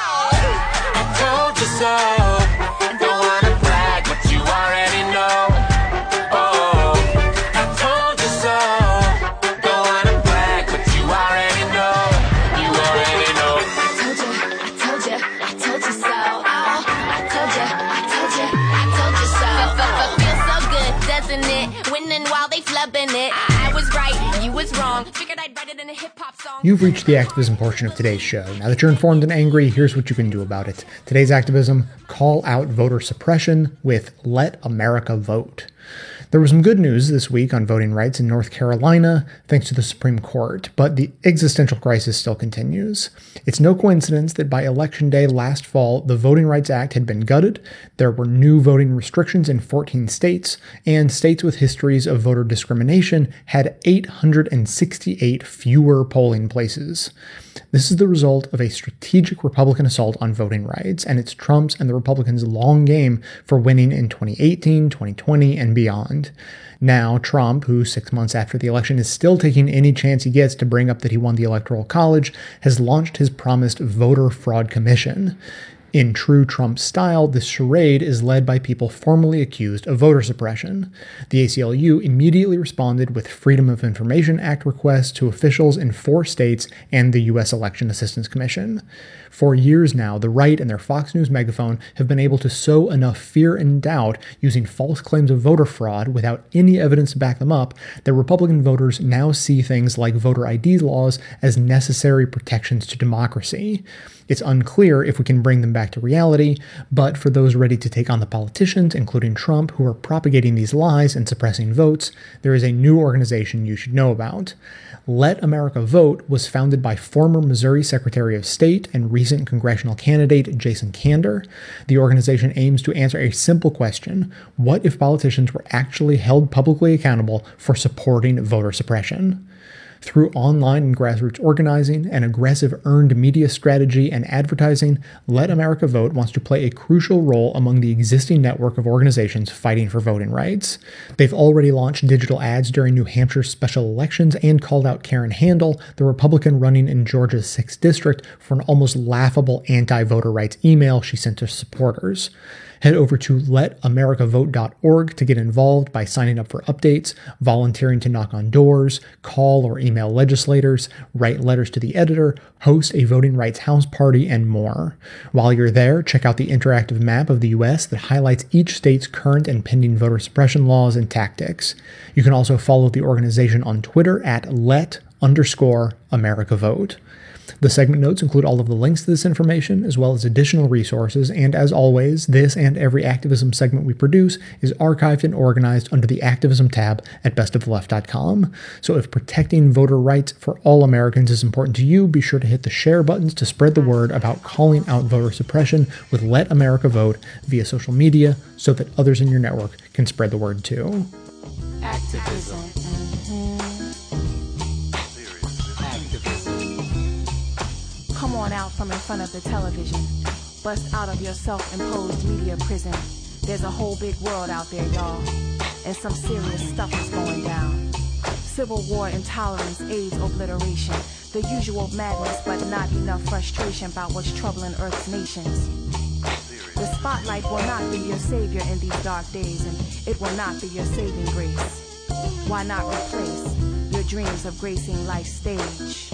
You've reached the activism portion of today's show. Now that you're informed and angry, here's what you can do about it. Today's activism: call out voter suppression with Let America Vote. There was some good news this week on voting rights in North Carolina, thanks to the Supreme Court, but the existential crisis still continues. It's no coincidence that by Election Day last fall, the Voting Rights Act had been gutted, there were new voting restrictions in fourteen states, and states with histories of voter discrimination had eight hundred sixty-eight fewer polling places. This is the result of a strategic Republican assault on voting rights, and it's Trump's and the Republicans' long game for winning in twenty eighteen, twenty twenty, and beyond. Now, Trump, who six months after the election is still taking any chance he gets to bring up that he won the Electoral College, has launched his promised voter fraud commission. In true Trump style, this charade is led by people formerly accused of voter suppression. The A C L U immediately responded with Freedom of Information Act requests to officials in four states and the U S Election Assistance Commission. For years now, the right and their Fox News megaphone have been able to sow enough fear and doubt using false claims of voter fraud without any evidence to back them up that Republican voters now see things like voter I D laws as necessary protections to democracy. It's unclear if we can bring them back to reality, but for those ready to take on the politicians, including Trump, who are propagating these lies and suppressing votes, there is a new organization you should know about. Let America Vote was founded by former Missouri Secretary of State and recent congressional candidate Jason Kander. The organization aims to answer a simple question: what if politicians were actually held publicly accountable for supporting voter suppression? Through online and grassroots organizing, an aggressive earned media strategy, and advertising, Let America Vote wants to play a crucial role among the existing network of organizations fighting for voting rights. They've already launched digital ads during New Hampshire's special elections and called out Karen Handel, the Republican running in Georgia's sixth District, for an almost laughable anti-voter rights email she sent to supporters. Head over to let america vote dot org to get involved by signing up for updates, volunteering to knock on doors, call or email legislators, write letters to the editor, host a voting rights house party, and more. While you're there, check out the interactive map of the U S that highlights each state's current and pending voter suppression laws and tactics. You can also follow the organization on Twitter at let underscore America Vote. The segment notes include all of the links to this information, as well as additional resources, and as always, this and every activism segment we produce is archived and organized under the Activism tab at best of the left dot com. So if protecting voter rights for all Americans is important to you, be sure to hit the share buttons to spread the word about calling out voter suppression with Let America Vote via social media so that others in your network can spread the word too. Activism. Come on out from in front of the television. Bust out of your self-imposed media prison. There's a whole big world out there, y'all. And some serious stuff is going down. Civil war, intolerance, AIDS, obliteration. The usual madness, but not enough frustration about what's troubling Earth's nations. The spotlight will not be your savior in these dark days, and it will not be your saving grace. Why not replace your dreams of gracing life's stage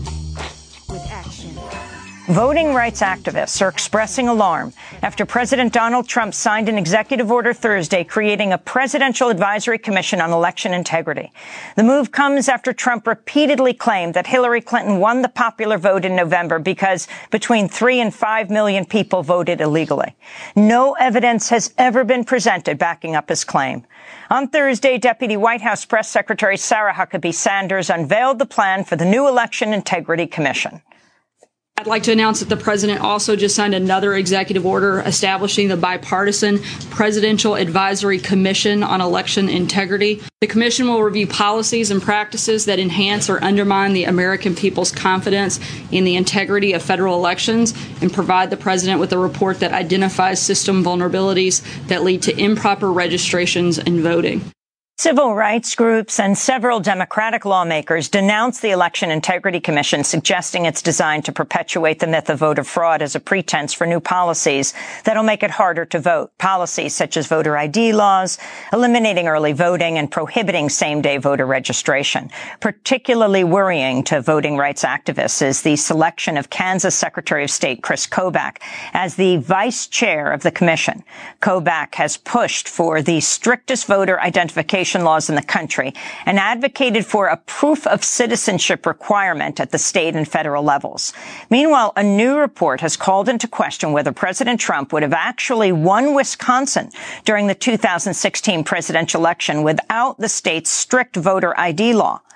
with action? Voting rights activists are expressing alarm after President Donald Trump signed an executive order Thursday creating a Presidential Advisory Commission on Election Integrity. The move comes after Trump repeatedly claimed that Hillary Clinton won the popular vote in November because between three and five million people voted illegally. No evidence has ever been presented backing up his claim. On Thursday, Deputy White House Press Secretary Sarah Huckabee Sanders unveiled the plan for the new Election Integrity Commission. I'd like to announce that the president also just signed another executive order establishing the bipartisan Presidential Advisory Commission on Election Integrity. The commission will review policies and practices that enhance or undermine the American people's confidence in the integrity of federal elections and provide the president with a report that identifies system vulnerabilities that lead to improper registrations and voting. Civil rights groups and several Democratic lawmakers denounced the Election Integrity Commission, suggesting it's designed to perpetuate the myth of voter fraud as a pretense for new policies that'll make it harder to vote. Policies such as voter I D laws, eliminating early voting, and prohibiting same-day voter registration. Particularly worrying to voting rights activists is the selection of Kansas Secretary of State Chris Kobach as the vice chair of the commission. Kobach has pushed for the strictest voter identification laws in the country and advocated for a proof of citizenship requirement at the state and federal levels. Meanwhile, a new report has called into question whether President Trump would have actually won Wisconsin during the two thousand sixteen presidential election without the state's strict voter I D law.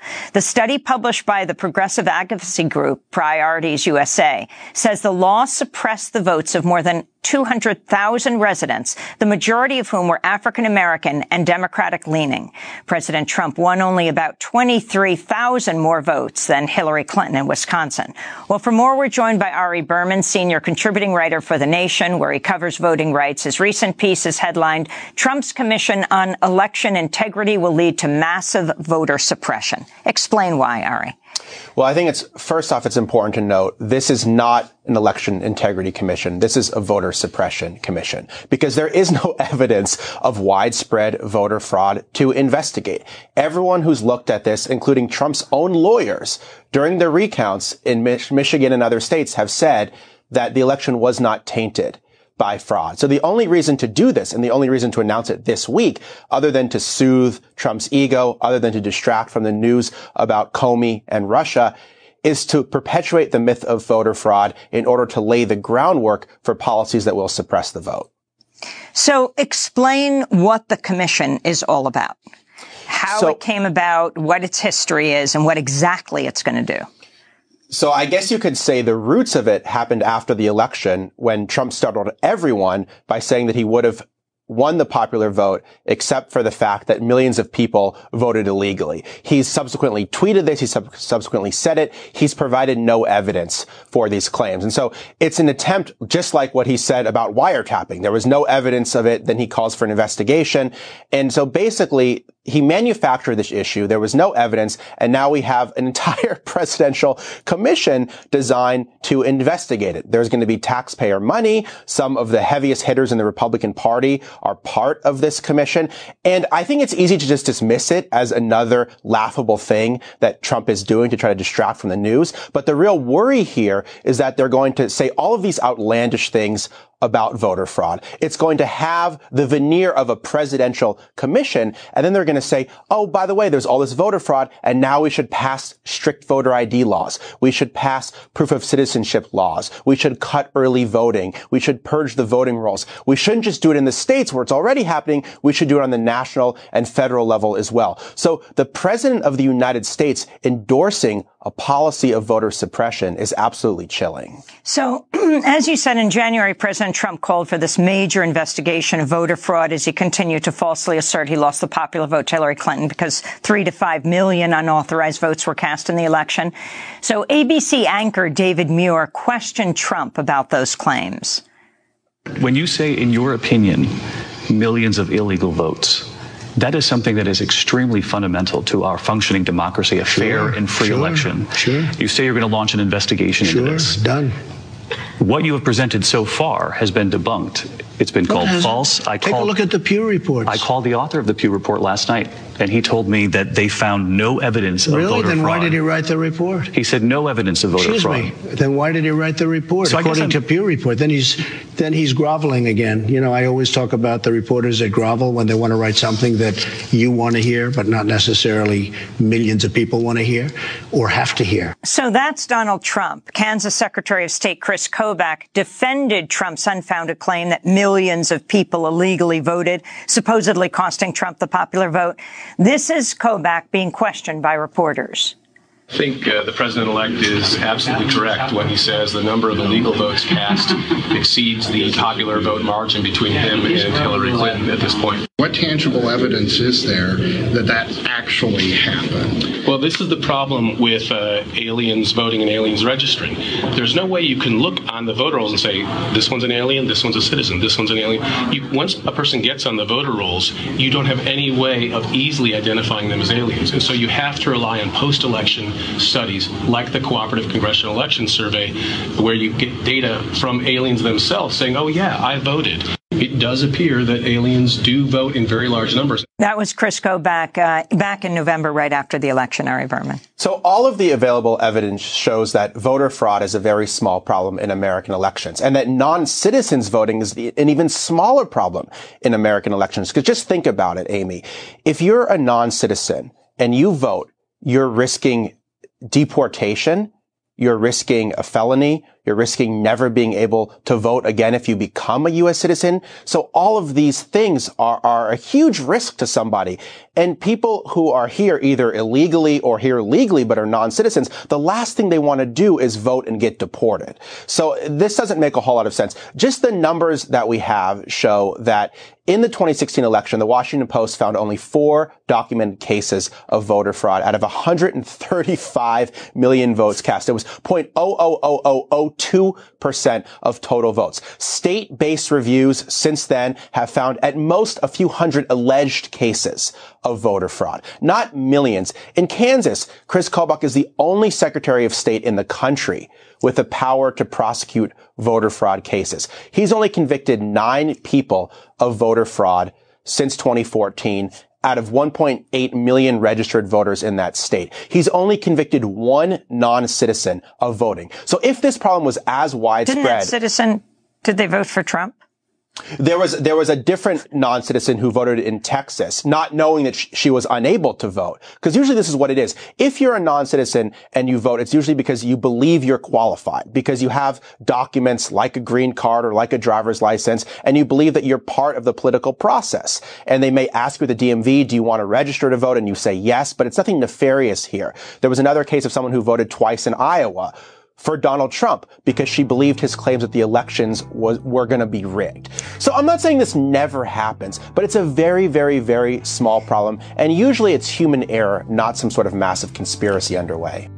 The study published by the progressive advocacy group Priorities U S A says the law suppressed the votes of more than two hundred thousand residents, the majority of whom were African American and Democratic leaning. President Trump won only about twenty-three thousand more votes than Hillary Clinton in Wisconsin. Well, for more, we're joined by Ari Berman, senior contributing writer for The Nation, where he covers voting rights. His recent piece is headlined, Trump's Commission on Election Integrity Will Lead to Massive Voter Suppression. Explain why, Ari. Well, I think it's, first off, it's important to note this is not an election integrity commission. This is a voter suppression commission because there is no evidence of widespread voter fraud to investigate. Everyone who's looked at this, including Trump's own lawyers during the recounts in Mich- Michigan and other states, have said that the election was not tainted by fraud. So the only reason to do this and the only reason to announce it this week, other than to soothe Trump's ego, other than to distract from the news about Comey and Russia, is to perpetuate the myth of voter fraud in order to lay the groundwork for policies that will suppress the vote. So explain what the commission is all about, how so, it came about, what its history is, and what exactly it's going to do. So I guess you could say the roots of it happened after the election when Trump startled everyone by saying that he would have won the popular vote, except for the fact that millions of people voted illegally. He's subsequently tweeted this. He sub- subsequently said it. He's provided no evidence for these claims. And so it's an attempt, just like what he said about wiretapping. There was no evidence of it. Then he calls for an investigation. And so basically, he manufactured this issue. There was no evidence. And now we have an entire presidential commission designed to investigate it. There's going to be taxpayer money. Some of the heaviest hitters in the Republican Party are part of this commission. And I think it's easy to just dismiss it as another laughable thing that Trump is doing to try to distract from the news. But the real worry here is that they're going to say all of these outlandish things about voter fraud. It's going to have the veneer of a presidential commission. And then they're going to say, oh, by the way, there's all this voter fraud. And now we should pass strict voter I D laws. We should pass proof of citizenship laws. We should cut early voting. We should purge the voting rolls. We shouldn't just do it in the states where it's already happening. We should do it on the national and federal level as well. So the president of the United States endorsing a policy of voter suppression is absolutely chilling. So, as you said, in January, President Trump called for this major investigation of voter fraud as he continued to falsely assert he lost the popular vote to Hillary Clinton because three to five million unauthorized votes were cast in the election. So A B C anchor David Muir questioned Trump about those claims. When you say, in your opinion, millions of illegal votes, that is something that is extremely fundamental to our functioning democracy, a sure, fair and free sure, election. Sure. You say you're going to launch an investigation sure, into this. Done. What you have presented so far has been debunked. It's been called false. I Take called, a look at the Pew reports. I called the author of the Pew report last night, and he told me that they found no evidence of really? voter Then fraud. Why did he write the report? He said no evidence of voter Excuse fraud. me. Then why did he write the report? So According to Pew report, then he's then he's groveling again. You know, I always talk about the reporters that grovel when they want to write something that you want to hear, but not necessarily millions of people want to hear or have to hear. So that's Donald Trump. Kansas Secretary of State Chris Kobach defended Trump's unfounded claim that millions of people illegally voted, supposedly costing Trump the popular vote. This is Kobach being questioned by reporters. I think uh, the president-elect is absolutely correct when he says the number of illegal votes cast exceeds the popular vote margin between him and Hillary Clinton at this point. What tangible evidence is there that that actually happened? Well, this is the problem with uh, aliens voting and aliens registering. There's no way you can look on the voter rolls and say, this one's an alien, this one's a citizen, this one's an alien. You, once a person gets on the voter rolls, you don't have any way of easily identifying them as aliens. And so you have to rely on post-election studies like the Cooperative Congressional Election Survey, where you get data from aliens themselves saying, oh, yeah, I voted. It does appear that aliens do vote in very large numbers. That was Chris Kobach uh, back in November, right after the election, Ari Berman. So all of the available evidence shows that voter fraud is a very small problem in American elections, and that non-citizens voting is the, an even smaller problem in American elections. Because just think about it, Amy. If you're a non-citizen and you vote, you're risking deportation, you're risking a felony, You're risking never being able to vote again if you become a U S citizen. So all of these things are, are a huge risk to somebody. And people who are here either illegally or here legally but are non-citizens, the last thing they want to do is vote and get deported. So this doesn't make a whole lot of sense. Just the numbers that we have show that in the twenty sixteen election, the Washington Post found only four documented cases of voter fraud out of one hundred thirty-five million votes cast. It was zero point zero zero zero zero zero two percent of total votes. State-based reviews since then have found at most a few hundred alleged cases of voter fraud, not millions. In Kansas, Chris Kobach is the only Secretary of State in the country with the power to prosecute voter fraud cases. He's only convicted nine people of voter fraud since twenty fourteen out of one point eight million registered voters in that state. He's only convicted one non-citizen of voting. So if this problem was as widespread... Didn't that citizen, did they vote for Trump? There was, there was a different non-citizen who voted in Texas, not knowing that sh- she was unable to vote. Because usually this is what it is. If you're a non-citizen and you vote, it's usually because you believe you're qualified, because you have documents like a green card or like a driver's license, and you believe that you're part of the political process. And they may ask you at the D M V, do you want to register to vote? And you say yes, but it's nothing nefarious here. There was another case of someone who voted twice in Iowa for Donald Trump because she believed his claims that the elections was, were going to be rigged. So I'm not saying this never happens, but it's a very, very, very small problem. And usually it's human error, not some sort of massive conspiracy underway.